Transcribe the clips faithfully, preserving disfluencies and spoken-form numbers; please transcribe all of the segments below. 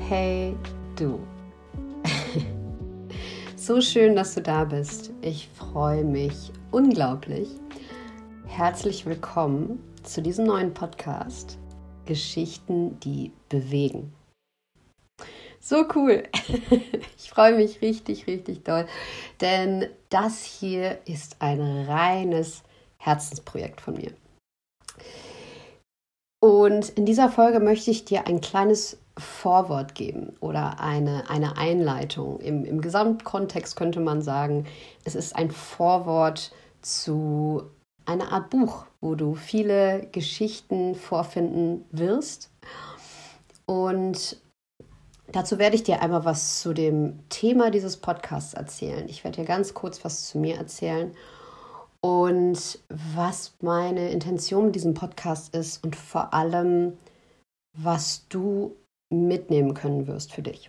Hey du, so schön, dass du da bist. Ich freue mich unglaublich. Herzlich willkommen zu diesem neuen Podcast Geschichten, die bewegen. So cool. Ich freue mich richtig, richtig doll, denn das hier ist ein reines Herzensprojekt von mir. Und in dieser Folge möchte ich dir ein kleines Vorwort geben oder eine, eine Einleitung. Im, Im Gesamtkontext könnte man sagen, es ist ein Vorwort zu einer Art Buch, wo du viele Geschichten vorfinden wirst. Und dazu werde ich dir einmal was zu dem Thema dieses Podcasts erzählen. Ich werde dir ganz kurz was zu mir erzählen und was meine Intention mit diesem Podcast ist und vor allem, was du mitnehmen können wirst für dich.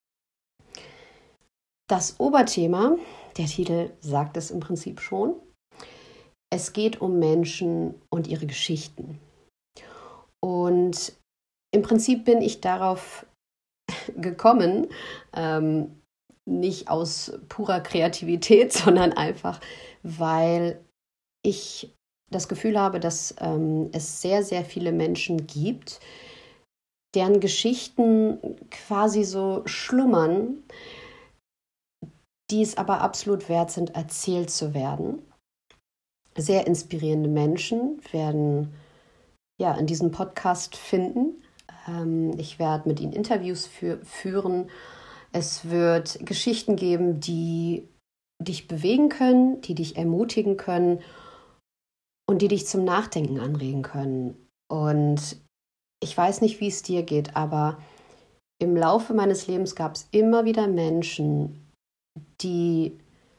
Das Oberthema, der Titel sagt es im Prinzip schon, es geht um Menschen und ihre Geschichten. Und im Prinzip bin ich darauf gekommen, ähm, nicht aus purer Kreativität, sondern einfach, weil ich das Gefühl habe, dass ähm, es sehr, sehr viele Menschen gibt, deren Geschichten quasi so schlummern, die es aber absolut wert sind, erzählt zu werden. Sehr inspirierende Menschen werden ja in diesem Podcast finden. Ähm, ich werde mit ihnen Interviews für, führen. Es wird Geschichten geben, die dich bewegen können, die dich ermutigen können und die dich zum Nachdenken anregen können. Und ich weiß nicht, wie es dir geht, aber im Laufe meines Lebens gab es immer wieder Menschen, die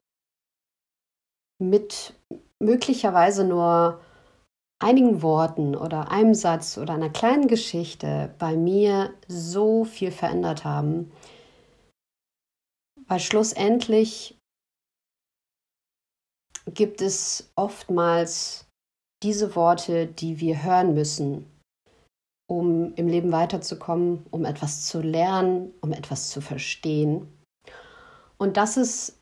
mit möglicherweise nur einigen Worten oder einem Satz oder einer kleinen Geschichte bei mir so viel verändert haben, weil schlussendlich gibt es oftmals diese Worte, die wir hören müssen, um im Leben weiterzukommen, um etwas zu lernen, um etwas zu verstehen. Und das ist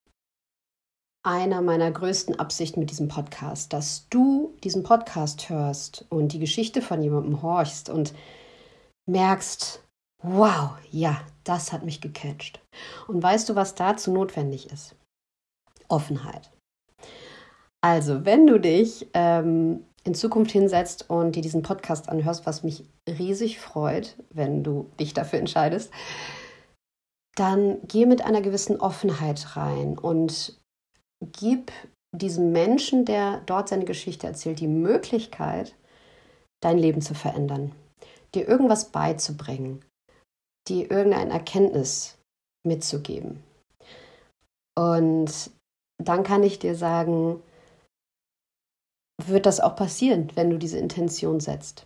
einer meiner größten Absichten mit diesem Podcast, dass du diesen Podcast hörst und die Geschichte von jemandem horchst und merkst, wow, ja, das hat mich gecatcht. Und weißt du, was dazu notwendig ist? Offenheit. Also, wenn du dich ähm, in Zukunft hinsetzt und dir diesen Podcast anhörst, was mich riesig freut, wenn du dich dafür entscheidest, dann geh mit einer gewissen Offenheit rein und gib diesem Menschen, der dort seine Geschichte erzählt, die Möglichkeit, dein Leben zu verändern, dir irgendwas beizubringen, dir irgendeine Erkenntnis mitzugeben. Und dann kann ich dir sagen, wird das auch passieren, wenn du diese Intention setzt.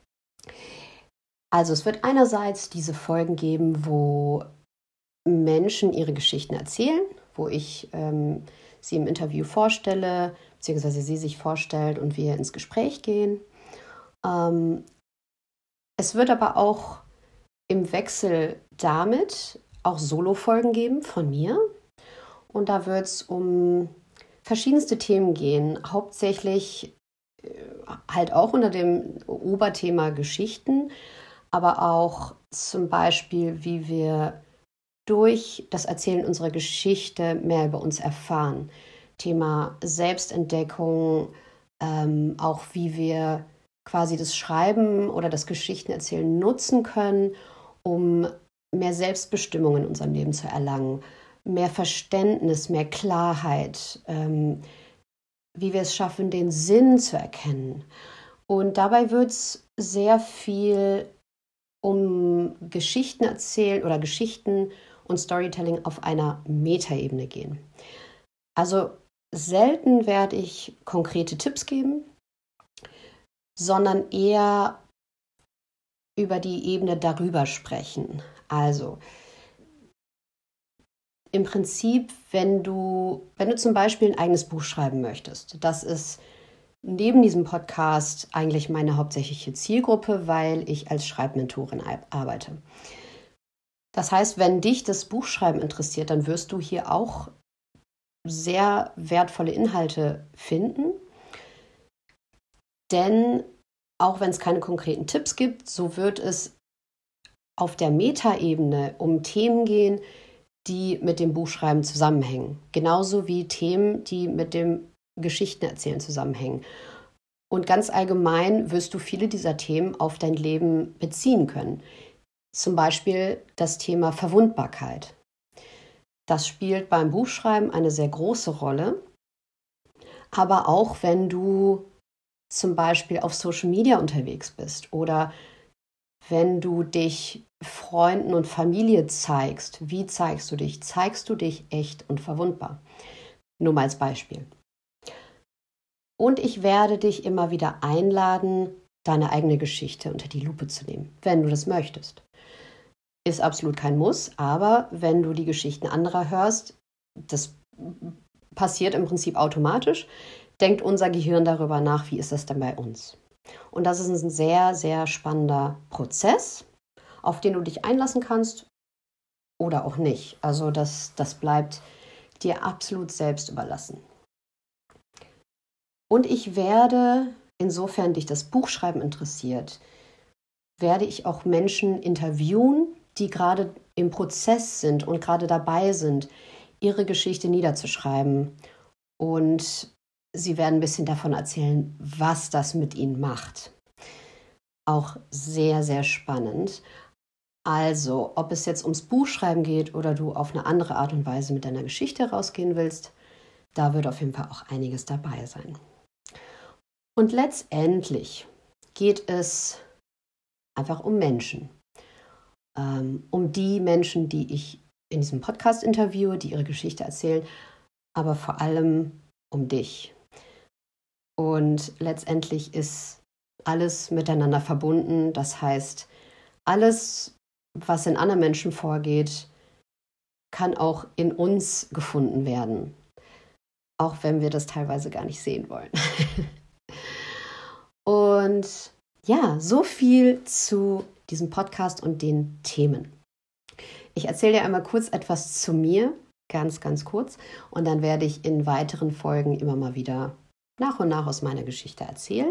Also es wird einerseits diese Folgen geben, wo Menschen ihre Geschichten erzählen, wo ich ähm, sie im Interview vorstelle, beziehungsweise sie sich vorstellt und wir ins Gespräch gehen. Ähm, es wird aber auch im Wechsel damit auch Solo-Folgen geben von mir. Und da wird es um verschiedenste Themen gehen, hauptsächlich äh, halt auch unter dem Oberthema Geschichten, aber auch zum Beispiel, wie wir durch das Erzählen unserer Geschichte mehr über uns erfahren. Thema Selbstentdeckung, ähm, auch wie wir quasi das Schreiben oder das Geschichtenerzählen nutzen können, um mehr Selbstbestimmung in unserem Leben zu erlangen, mehr Verständnis, mehr Klarheit, ähm, wie wir es schaffen, den Sinn zu erkennen. Und dabei wird es sehr viel um Geschichten erzählen oder Geschichten und Storytelling auf einer Metaebene gehen. Also selten werde ich konkrete Tipps geben, sondern eher über die Ebene darüber sprechen. Also im Prinzip, wenn du, wenn du zum Beispiel ein eigenes Buch schreiben möchtest, das ist neben diesem Podcast eigentlich meine hauptsächliche Zielgruppe, weil ich als Schreibmentorin arbeite. Das heißt, wenn dich das Buchschreiben interessiert, dann wirst du hier auch sehr wertvolle Inhalte finden. Denn auch wenn es keine konkreten Tipps gibt, so wird es auf der Metaebene um Themen gehen, die mit dem Buchschreiben zusammenhängen. Genauso wie Themen, die mit dem Geschichtenerzählen zusammenhängen. Und ganz allgemein wirst du viele dieser Themen auf dein Leben beziehen können. Zum Beispiel das Thema Verwundbarkeit. Das spielt beim Buchschreiben eine sehr große Rolle. Aber auch wenn du zum Beispiel auf Social Media unterwegs bist oder wenn du dich Freunden und Familie zeigst, wie zeigst du dich? Zeigst du dich echt und verwundbar? Nur mal als Beispiel. Und ich werde dich immer wieder einladen, deine eigene Geschichte unter die Lupe zu nehmen, wenn du das möchtest. Ist absolut kein Muss, aber wenn du die Geschichten anderer hörst, das passiert im Prinzip automatisch, denkt unser Gehirn darüber nach, wie ist das denn bei uns? Und das ist ein sehr, sehr spannender Prozess, auf den du dich einlassen kannst oder auch nicht. Also das, das bleibt dir absolut selbst überlassen. Und ich werde, insofern dich das Buchschreiben interessiert, werde ich auch Menschen interviewen, die gerade im Prozess sind und gerade dabei sind, ihre Geschichte niederzuschreiben. Und sie werden ein bisschen davon erzählen, was das mit ihnen macht. Auch sehr, sehr spannend. Also, ob es jetzt ums Buchschreiben geht oder du auf eine andere Art und Weise mit deiner Geschichte rausgehen willst, da wird auf jeden Fall auch einiges dabei sein. Und letztendlich geht es einfach um Menschen. Ähm, um die Menschen, die ich in diesem Podcast interviewe, die ihre Geschichte erzählen, aber vor allem um dich. Und letztendlich ist alles miteinander verbunden. Das heißt, alles, was in anderen Menschen vorgeht, kann auch in uns gefunden werden. Auch wenn wir das teilweise gar nicht sehen wollen. Und ja, so viel zu diesem Podcast und den Themen. Ich erzähle dir einmal kurz etwas zu mir, ganz, ganz kurz. Und dann werde ich in weiteren Folgen immer mal wieder nach und nach aus meiner Geschichte erzählen.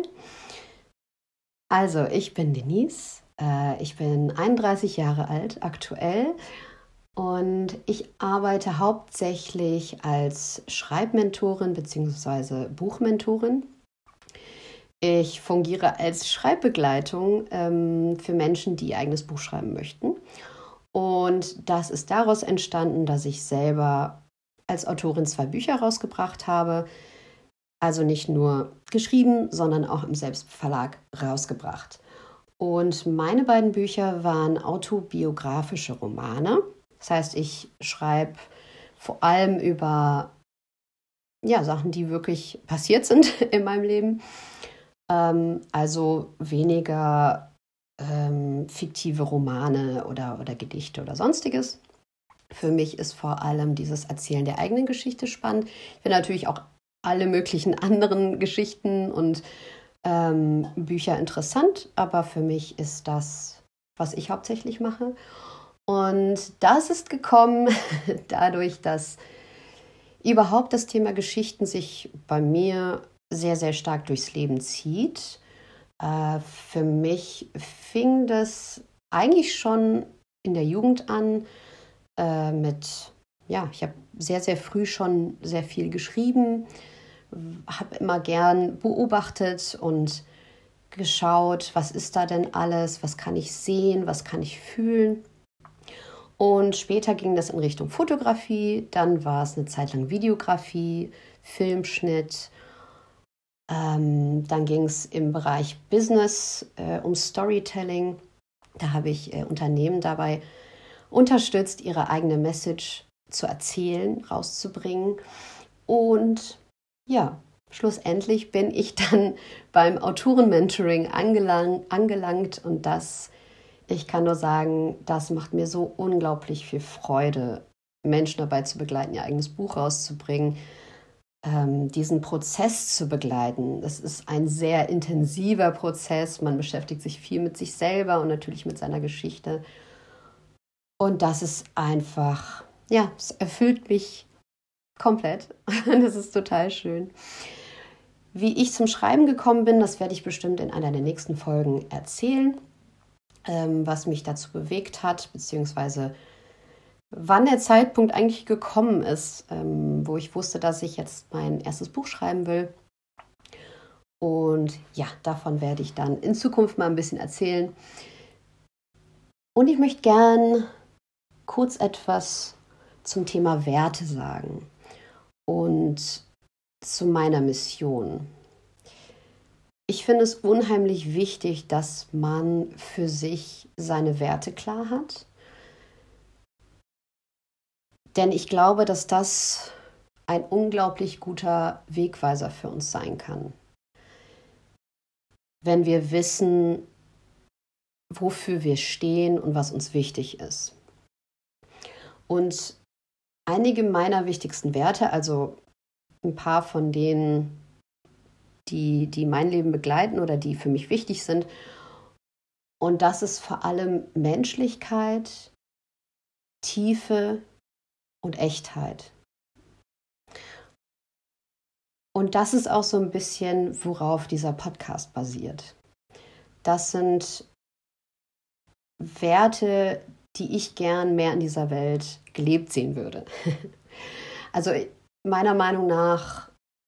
Also, ich bin Denise, äh, ich bin einunddreißig Jahre alt aktuell und ich arbeite hauptsächlich als Schreibmentorin bzw. Buchmentorin. Ich fungiere als Schreibbegleitung ähm, für Menschen, die ihr eigenes Buch schreiben möchten. Und das ist daraus entstanden, dass ich selber als Autorin zwei Bücher rausgebracht habe. Also nicht nur geschrieben, sondern auch im Selbstverlag rausgebracht. Und meine beiden Bücher waren autobiografische Romane. Das heißt, ich schreibe vor allem über ja, Sachen, die wirklich passiert sind in meinem Leben. Ähm, also weniger ähm, fiktive Romane oder, oder Gedichte oder sonstiges. Für mich ist vor allem dieses Erzählen der eigenen Geschichte spannend. Ich finde natürlich auch alle möglichen anderen Geschichten und ähm, Bücher interessant, aber für mich ist das, was ich hauptsächlich mache. Und das ist gekommen dadurch, dass überhaupt das Thema Geschichten sich bei mir sehr, sehr stark durchs Leben zieht. Äh, für mich fing das eigentlich schon in der Jugend an äh, mit, ja, ich habe sehr, sehr früh schon sehr viel geschrieben, habe immer gern beobachtet und geschaut, was ist da denn alles, was kann ich sehen, was kann ich fühlen. Und später ging das in Richtung Fotografie, dann war es eine Zeit lang Videografie, Filmschnitt. Ähm, dann ging es im Bereich Business äh, um Storytelling. Da habe ich äh, Unternehmen dabei unterstützt, ihre eigene Message zu erzählen, rauszubringen. Und ja, schlussendlich bin ich dann beim Autorenmentoring angelang, angelangt und das, ich kann nur sagen, das macht mir so unglaublich viel Freude, Menschen dabei zu begleiten, ihr eigenes Buch rauszubringen, ähm, diesen Prozess zu begleiten. Das ist ein sehr intensiver Prozess, man beschäftigt sich viel mit sich selber und natürlich mit seiner Geschichte. Und das ist einfach, ja, es erfüllt mich komplett. Das ist total schön. Wie ich zum Schreiben gekommen bin, das werde ich bestimmt in einer der nächsten Folgen erzählen, ähm, was mich dazu bewegt hat, beziehungsweise wann der Zeitpunkt eigentlich gekommen ist, ähm, wo ich wusste, dass ich jetzt mein erstes Buch schreiben will. Und ja, davon werde ich dann in Zukunft mal ein bisschen erzählen. Und ich möchte gern kurz etwas zum Thema Werte sagen und zu meiner Mission. Ich finde es unheimlich wichtig, dass man für sich seine Werte klar hat. Denn ich glaube, dass das ein unglaublich guter Wegweiser für uns sein kann. Wenn wir wissen, wofür wir stehen und was uns wichtig ist. Und einige meiner wichtigsten Werte, also ein paar von denen, die, die mein Leben begleiten oder die für mich wichtig sind. Und das ist vor allem Menschlichkeit, Tiefe und Echtheit. Und das ist auch so ein bisschen, worauf dieser Podcast basiert. Das sind Werte, die ich gern mehr in dieser Welt gelebt sehen würde. Also meiner Meinung nach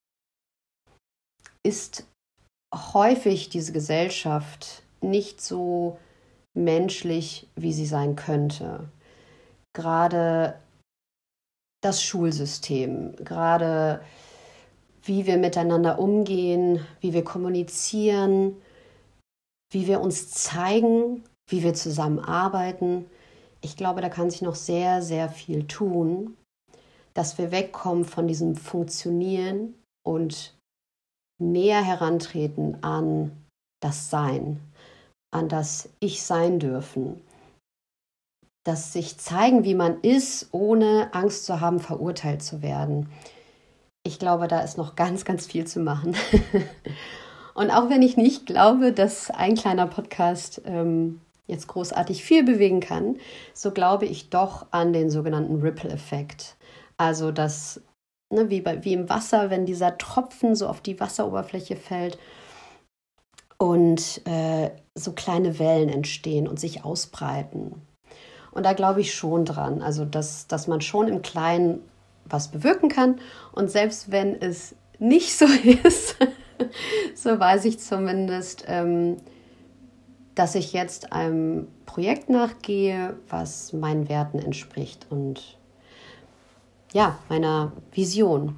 ist häufig diese Gesellschaft nicht so menschlich, wie sie sein könnte. Gerade das Schulsystem, gerade wie wir miteinander umgehen, wie wir kommunizieren, wie wir uns zeigen, wie wir zusammenarbeiten. Ich glaube, da kann sich noch sehr, sehr viel tun, dass wir wegkommen von diesem Funktionieren und näher herantreten an das Sein, an das Ich sein dürfen. Das sich zeigen, wie man ist, ohne Angst zu haben, verurteilt zu werden. Ich glaube, da ist noch ganz, ganz viel zu machen. Und auch wenn ich nicht glaube, dass ein kleiner Podcast ähm, jetzt großartig viel bewegen kann, so glaube ich doch an den sogenannten Ripple-Effekt. Also das, ne, wie, bei, wie im Wasser, wenn dieser Tropfen so auf die Wasseroberfläche fällt und äh, so kleine Wellen entstehen und sich ausbreiten. Und da glaube ich schon dran, also dass, dass man schon im Kleinen was bewirken kann. Und selbst wenn es nicht so ist, so weiß ich zumindest, ähm, dass ich jetzt einem Projekt nachgehe, was meinen Werten entspricht und ja, meiner Vision.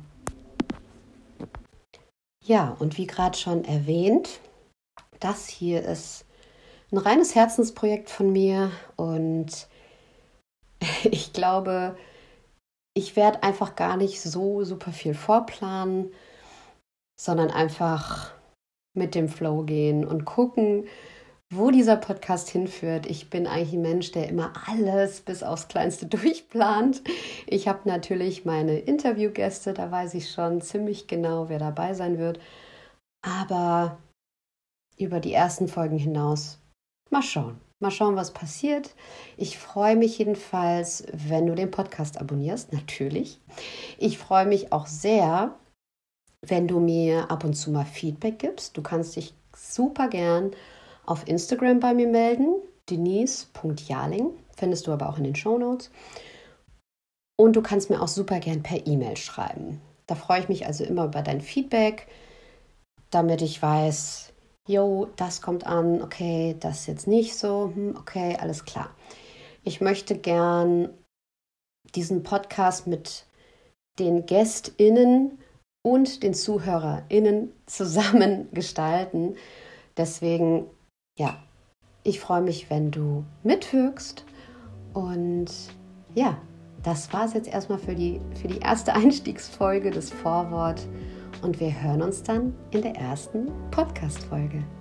Ja, und wie gerade schon erwähnt, das hier ist ein reines Herzensprojekt von mir und ich glaube, ich werde einfach gar nicht so super viel vorplanen, sondern einfach mit dem Flow gehen und gucken, wo dieser Podcast hinführt. Ich bin eigentlich ein Mensch, der immer alles bis aufs Kleinste durchplant. Ich habe natürlich meine Interviewgäste, da weiß ich schon ziemlich genau, wer dabei sein wird. Aber über die ersten Folgen hinaus, mal schauen. Mal schauen, was passiert. Ich freue mich jedenfalls, wenn du den Podcast abonnierst, natürlich. Ich freue mich auch sehr, wenn du mir ab und zu mal Feedback gibst. Du kannst dich super gern auf Instagram bei mir melden, denise punkt jarling, findest du aber auch in den Shownotes. Und du kannst mir auch super gern per E-Mail schreiben. Da freue ich mich also immer über dein Feedback, damit ich weiß, jo, das kommt an, okay, das jetzt nicht so, hm, okay, alles klar. Ich möchte gern diesen Podcast mit den GästInnen und den ZuhörerInnen zusammen gestalten. Deswegen, ja, ich freue mich, wenn du mitwirkst. Und ja, das war es jetzt erstmal für die, für die erste Einstiegsfolge des Vorwort. Und wir hören uns dann in der ersten Podcast-Folge.